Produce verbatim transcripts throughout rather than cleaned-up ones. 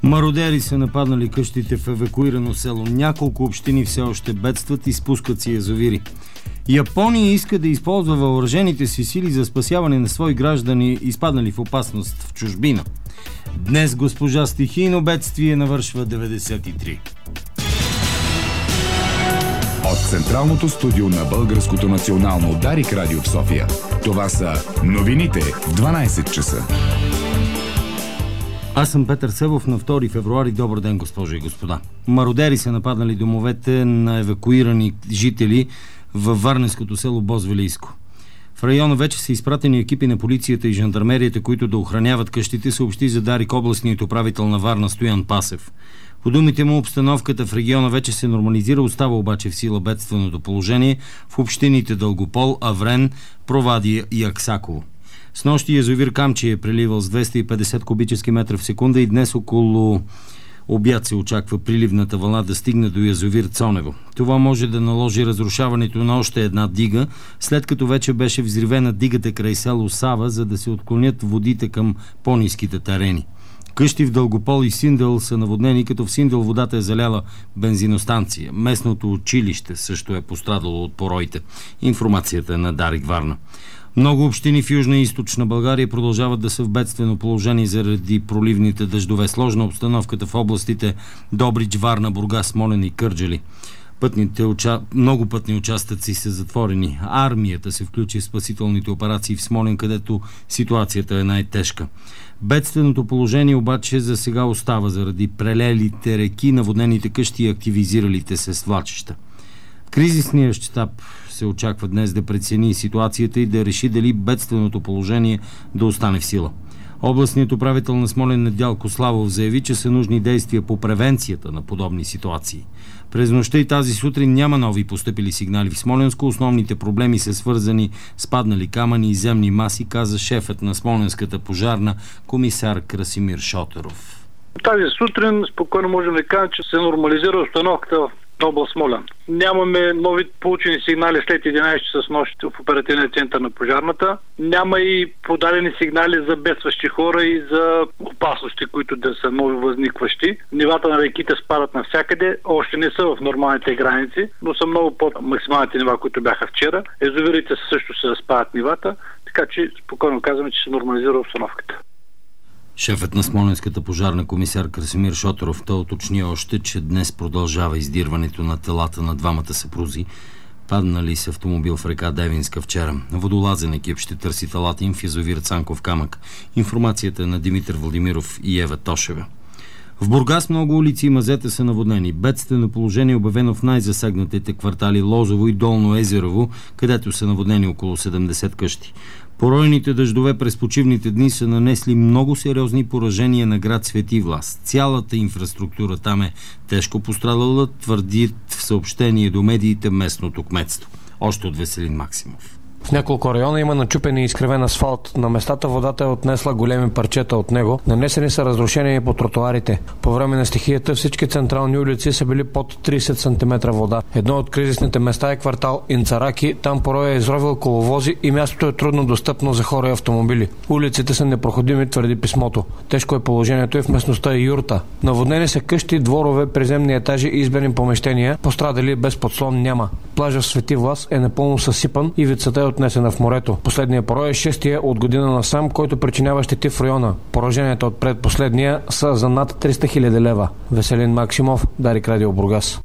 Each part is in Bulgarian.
Мародери са нападнали къщите в евакуирано село. Няколко общини все още бедстват и спускат си язовири. Япония иска да използва въоръжените си сили за спасяване на свои граждани, изпаднали в опасност в чужбина. Днес госпожа стихийно бедствие навършва деветдесет и три. От Централното студио на Българското национално Дарик радио в София. Това са новините в дванайсет часа. Аз съм Петър Себов. На втори февруари. Добър ден, госпожи и господа. Мародери са нападнали домовете на евакуирани жители във варненското село Бозвелийско. В района вече са изпратени екипи на полицията и жандармерията, които да охраняват къщите, съобщи за Дарик областният управител на Варна Стоян Пасев. По думите му, обстановката в региона вече се нормализира, остава обаче в сила бедственото положение в общините Дългопол, Аврен, Провадия и Аксаково. Снощи язовир Камчия е преливал с двеста и петдесет кубически метра в секунда и днес около обяд се очаква приливната вълна да стигне до язовир Цонево. Това може да наложи разрушаването на още една дига, след като вече беше взривена дигата край село Сава, за да се отклонят водите към по-ниските терени. Къщи в Дългопол и Синдъл са наводнени, като в Синдъл водата е заляла бензиностанция. Местното училище също е пострадало от пороите. Информацията е на Дарик Варна. Много общини в Южна и Източна България продължават да са в бедствено положение заради проливните дъждове. Сложна обстановката в областите Добрич, Варна, Бургас, Смолян и Кърджали. Пътните уча... Много пътни участъци са затворени. Армията се включи в спасителните операции в Смолян, където ситуацията е най-тежка. Бедственото положение обаче за сега остава заради прелелите реки, наводнените къщи и активизиралите се свлачища. Кризисният щаб се очаква днес да прецени ситуацията и да реши дали бедственото положение да остане в сила. Областният управител на Смолян Недялко Славов заяви, че са нужни действия по превенцията на подобни ситуации. През нощта и тази сутрин няма нови постъпили сигнали в Смолянско. Основните проблеми са свързани с паднали камъни и земни маси, каза шефът на Смолянската пожарна комисар Красимир Шотеров. Тази сутрин спокойно можем да кажем, че се нормализира обстановката в област Смолян. Нямаме нови получени сигнали след единайсет часа с нощ в оперативния център на пожарната. Няма и подадени сигнали за бедстващи хора и за опасности, които да са нови възникващи. Нивата на реките спадат навсякъде, още не са в нормалните граници, но са много под максималните нива, които бяха вчера. Езовирите също се спадат нивата, така че спокойно казваме, че се нормализира обстановката. Шефът на Смолянската пожарна комисар Красимир Шоторов той уточни още, че днес продължава издирването на телата на двамата съпрузи, паднали с автомобил в река Девинска вчера. Водолазен екип ще търси телата им в язовир Цанков камък. Информацията е на Димитър Владимиров и Ева Тошева. В Бургас много улици и мазета са наводнени. Бедствено положение е обявено в най-засегнатите квартали Лозово и Долно Езерово, където са наводнени около седемдесет къщи. Поройните дъждове през почивните дни са нанесли много сериозни поражения на град Свети Влас. Цялата инфраструктура там е тежко пострадала, твърди в съобщение до медиите местното кметство. Още от Веселин Максимов. В няколко района има начупен и изкривен асфалт. На местата водата е отнесла големи парчета от него. Нанесени са разрушения и по тротоарите. По време на стихията всички централни улици са били под трийсет сантиметра вода. Едно от кризисните места е квартал Инцараки. Там порой е изровил коловози и мястото е трудно достъпно за хора и автомобили. Улиците са непроходими, твърди писмото. Тежко е положението и в местността Юрта. Наводнени са къщи, дворове, приземни етажи и избени помещения. Пострадали без подслон няма. Плажа в Свети Влас е напълно съсипан и вицата е отнесена в морето. Последният порой е шестия от година насам, който причинява щети в района. Пораженията от предпоследния са за над триста хиляди лева. Веселин Максимов, Дарик радио Бургас.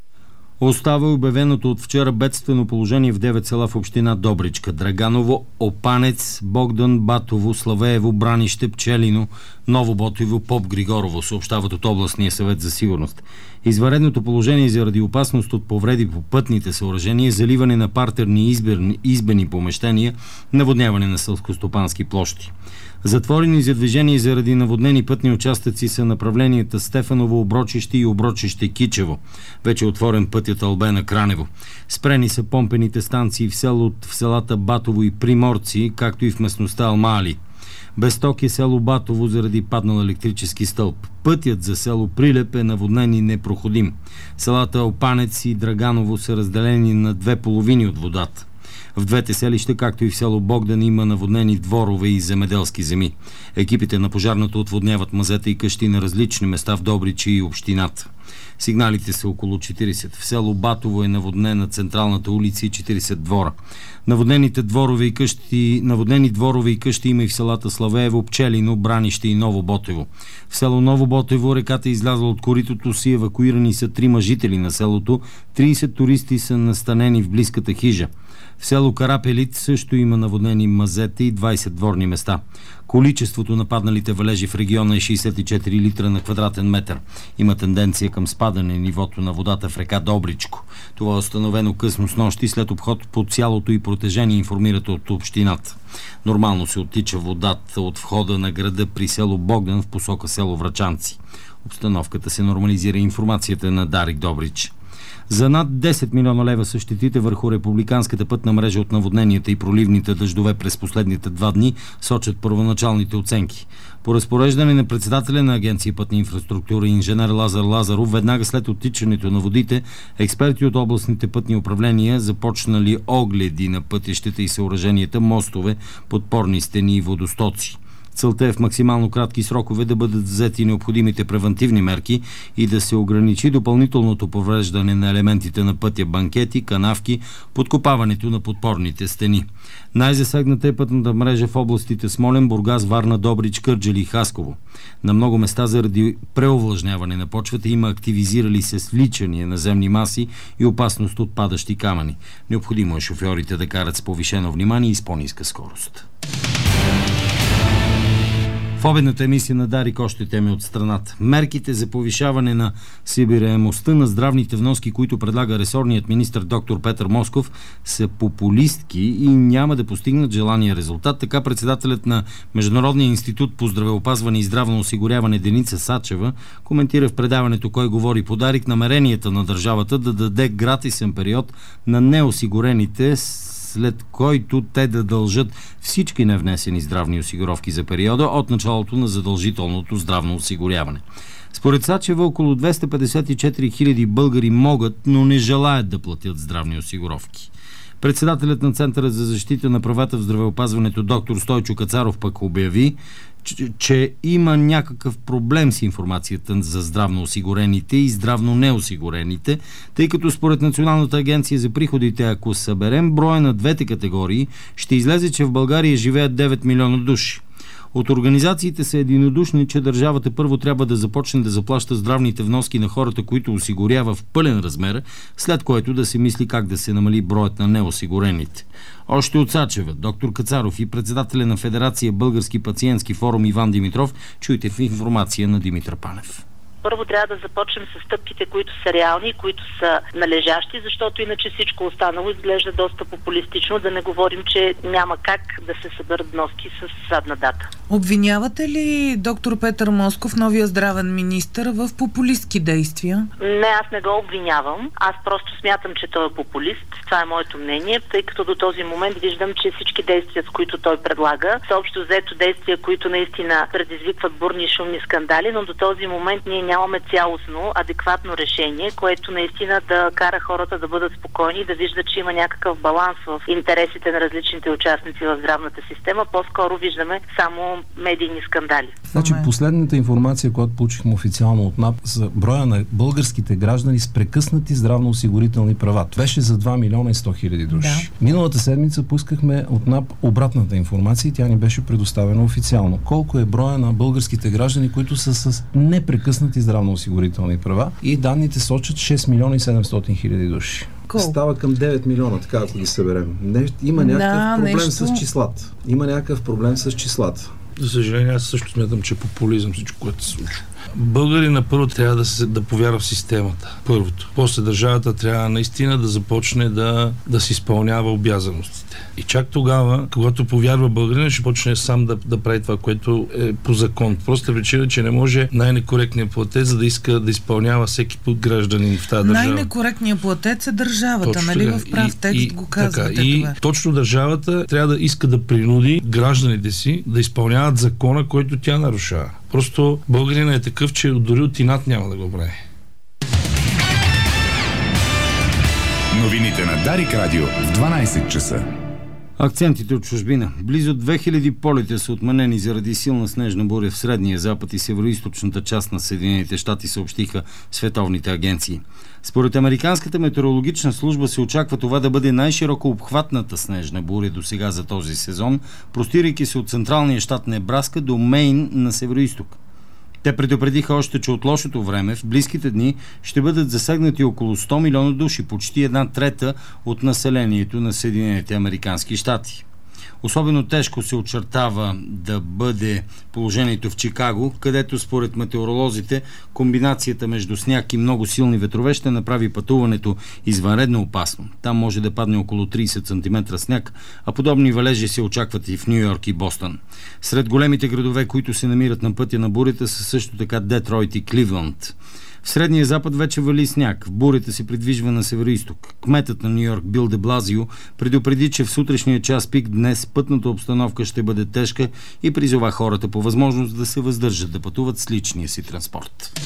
Остава обявеното от вчера бедствено положение в девет села в община Добричка: Драганово, Опанец, Богдан, Батово, Славеево, Бранище, Пчелино, Ново Ботово, Поп Григорово, съобщават от областния съвет за сигурност. Извънредното положение заради опасност от повреди по пътните съоръжения, заливане на партерни избени, избени помещения, наводняване на селскостопански площи. Затворени за движение заради наводнени пътни участъци са направленията Стефаново, Оброчище и Оброчище Кичево. Вече е отворен пътят Албена-Кранево. Спрени са помпените станции в, село, в селата Батово и Приморци, както и в местността Алмали. Без ток е село Батово заради паднал електрически стълб. Пътят за село Прилеп е наводнен и непроходим. Селата Опанец и Драганово са разделени на две половини от водата. В двете селища, както и в село Богдан, има наводнени дворове и земеделски земи. Екипите на пожарната отводняват мазета и къщи на различни места в Добрич и общината. Сигналите са около четирийсет. В село Батово е наводнена централната улица и четирийсет двора. Наводнените дворове и къщи, наводнени дворове и къщи има и в селата Славеево, Пчелино, Бранище и Ново Ботево. В село Ново Ботево реката е излязла от коритото си, евакуирани са трима жители на селото, трийсет туристи са настанени в близката хижа. В село Карапелит също има наводнени мазета и двайсет дворни места. Количеството на падналите валежи в региона е шейсет и четири литра на квадратен метър. Има тенденция към спадане нивото на водата в река Добричко. Това е установено късно снощи след обход по цялото и протежение, информират от общината. Нормално се оттича водата от входа на града при село Богдан в посока село Врачанци. Обстановката се нормализира, информацията на Дарик Добрич. За над десет милиона лева са щетите върху републиканската пътна мрежа от наводненията и проливните дъждове през последните два дни, сочат първоначалните оценки. По разпореждане на председателя на Агенция пътна инфраструктура инженер Лазар Лазаров, веднага след оттичането на водите, експерти от областните пътни управления започнали огледи на пътищата и съоръженията, мостове, подпорни стени и водостоци. Целта е в максимално кратки срокове да бъдат взети необходимите превантивни мерки и да се ограничи допълнителното повреждане на елементите на пътя, банкети, канавки, подкопаването на подпорните стени. Най-засегната е пътната мрежа в областите Смолян, Бургас, Варна, Добрич, Кърджали и Хасково. На много места заради преовлажняване на почвата има активизирали се свличания на земни маси и опасност от падащи камъни. Необходимо е шофьорите да карат с повишено внимание и с по-ниска скорост. В обедната емисия на Дарик още теми от страната. Мерките за повишаване на събираемостта на здравните вноски, които предлага ресорният министър доктор Петър Москов, са популистки и няма да постигнат желания резултат. Така председателят на Международния институт по здравеопазване и здравно осигуряване Деница Сачева коментира в предаването "Кой говори" по Дарик намеренията на държавата да даде гратисен период на неосигурените, след който те да дължат всички невнесени здравни осигуровки за периода от началото на задължителното здравно осигуряване. Според Сачева, около двеста петдесет и четири хиляди българи могат, но не желаят да платят здравни осигуровки. Председателят на Центъра за защита на правата в здравеопазването доктор Стойчо Кацаров пък обяви, че, че има някакъв проблем с информацията за здравно осигурените и здравно неосигурените, тъй като според Националната агенция за приходите, ако съберем броя на двете категории, ще излезе, че в България живеят девет милиона души. От организациите са единодушни, че държавата първо трябва да започне да заплаща здравните вноски на хората, които осигурява в пълен размер, след което да се мисли как да се намали броят на неосигурените. Още от Сачева, доктор Кацаров и председателя на Федерация Български пациентски форум Иван Димитров, чуйте в информация на Димитър Панев. Първо трябва да започнем с стъпките, които са реални, които са належащи, защото иначе всичко останало изглежда доста популистично, да не говорим, че няма как да се съберат вноски с задна дата. Обвинявате ли доктор Петър Москов, новия здравен министър, в популистки действия? Не, аз не го обвинявам. Аз просто смятам, че той е популист. Това е моето мнение, тъй като до този момент виждам, че всички действия, с които той предлага, са общо взето действия, които наистина предизвикват бурни и шумни скандали, но до този момент ние нямаме цялостно, адекватно решение, което наистина да кара хората да бъдат спокойни и да виждат, че има някакъв баланс в интересите на различните участници в здравната система. По-скоро виждаме само медийни скандали. Значи последната информация, която получихме официално от НАП за броя на българските граждани с прекъснати здравноосигурителни права, беше за два милиона и сто хиляди души. Да. Миналата седмица пускахме от НАП обратната информация и тя ни беше предоставена официално. Колко е броя на българските граждани, които са с непрекъснати здравноосигурителни права, и данните сочат шест милиона и седемстотин хиляди души. Колко? Става към девет милиона, така ако ги съберем. Не, има някакъв да, проблем нещо... с числата. Има някакъв проблем с числата. За съжаление, аз също смятам, че е популизъм всичко, което се случва. Българина първо трябва да, се, да повярва в системата. Първото. После държавата трябва наистина да започне да, да си изпълнява обязаностите. И чак тогава, когато повярва българина, ще почне сам да, да прави това, което е по закон. Просто причина, че не може най-некоректният платец да иска да изпълнява всеки гражданин в тази държава. Най-некоректният платец е държавата, точно нали? Така. В прав и, текст и, го казвате така, това. И точно държавата трябва да иска да принуди гражданите си да изпълняват закона, който тя нарушава. Просто българина е такъв, че дори от инат няма да го прави. Новините на Дарик Радио в дванайсет часа. Акцентите от чужбина. Близо две хиляди полета са отменени заради силна снежна буря в средния запад и североизточната част на Съединените щати, съобщиха световните агенции. Според Американската метеорологична служба се очаква това да бъде най-широко обхватната снежна буря до сега за този сезон, простирайки се от централния щат Небраска до Мейн на североизток. Те предупредиха още, че от лошото време в близките дни ще бъдат засегнати около сто милиона души, почти една трета от населението на Съединените американски щати. Особено тежко се очертава да бъде положението в Чикаго, където според метеоролозите комбинацията между сняг и много силни ветрове ще направи пътуването извънредно опасно. Там може да падне около трийсет сантиметра сняг, а подобни валежи се очакват и в Ню Йорк и Бостън. Сред големите градове, които се намират на пътя на бурята, са също така Детройт и Кливланд. В Средния запад вече вали сняг. Бурята се придвижва на североизток. Кметът на Ню Йорк Бил де Блазио предупреди, че в сутрешния час пик днес пътната обстановка ще бъде тежка и призова хората по възможност да се въздържат да пътуват с личния си транспорт.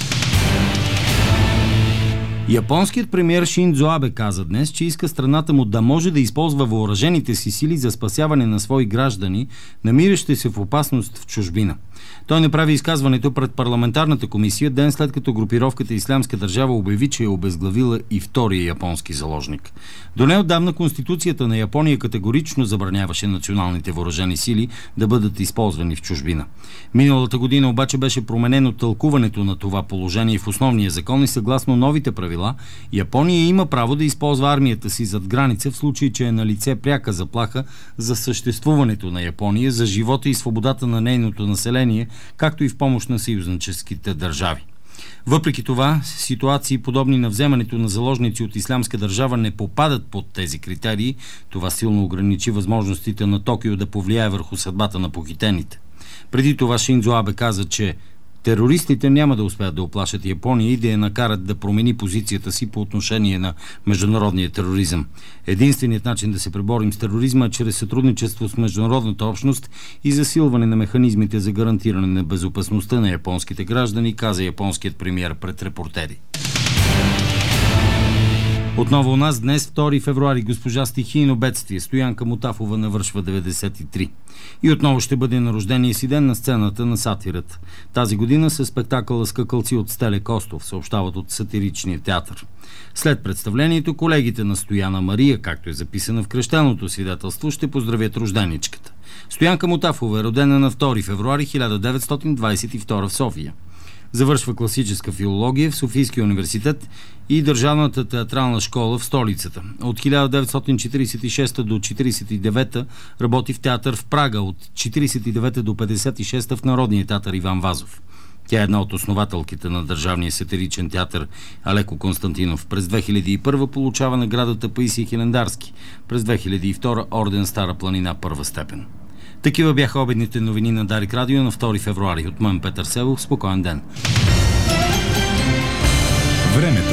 Японският премиер Шинзо Абе каза днес, че иска страната му да може да използва въоръжените си сили за спасяване на свои граждани, намиращи се в опасност в чужбина. Той направи изказването пред парламентарната комисия ден след като групировката Ислямска държава обяви, че е обезглавила и втория японски заложник. До неотдавна Конституцията на Япония категорично забраняваше националните въоръжени сили да бъдат използвани в чужбина. Миналата година обаче беше променено тълкуването на това положение в основния закон и съгласно новите правила, Япония има право да използва армията си зад граница в случай, че е на лице пряка заплаха за съществуването на Япония, за живота и свободата на нейното население, както и в помощ на съюзническите държави. Въпреки това, ситуации подобни на вземането на заложници от Ислямска държава не попадат под тези критерии. Това силно ограничи възможностите на Токио да повлияе върху съдбата на похитените. Преди това Шинзо Абе каза, че терористите няма да успеят да оплашат Япония и да я накарат да промени позицията си по отношение на международния тероризъм. Единственият начин да се преборим с тероризма е чрез сътрудничество с международната общност и засилване на механизмите за гарантиране на безопасността на японските граждани, каза японският премиер пред репортери. Отново у нас днес, втори февруари, госпожа стихийно бедствие Стоянка Мутафова навършва деветдесет и три. И отново ще бъде на рождения си ден на сцената на сатирът. Тази година със спектакъла Скакалци от Стеле Костов, съобщават от сатиричния театър. След представлението колегите на Стояна Мария, както е записано в кръщелното свидетелство, ще поздравят рожденичката. Стоянка Мутафова е родена на втори февруари хиляда деветстотин двадесет и втора в София. Завършва класическа филология в Софийския университет и Държавната театрална школа в столицата. От хиляда деветстотин четиридесет и шеста до четиридесет и девета работи в театър в Прага, от четиридесет и девета до петдесет и шеста в Народния театър Иван Вазов. Тя е една от основателките на Държавния сатиричен театър Алеко Константинов. През две хиляди и първа получава наградата Паисий Хилендарски. През две хиляди и втора орден Стара планина първа степен. Такива бяха обедните новини на Дарик Радио на втори февруари. От мен Петър Севов. Спокоен ден. Времето.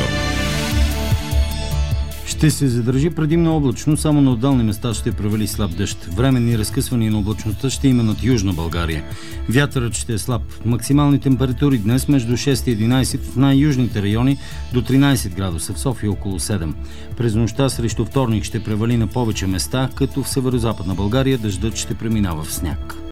Ще се задържи предимно облачно, само на отделни места ще превали слаб дъжд. Временни разкъсвания на облачността ще има над Южна България. Вятърът ще е слаб. Максимални температури днес между шест и единадесет в най-южните райони, до тринадесет градуса, в София около седем. През нощта срещу вторник ще превали на повече места, като в северозападна България дъждът ще преминава в сняг.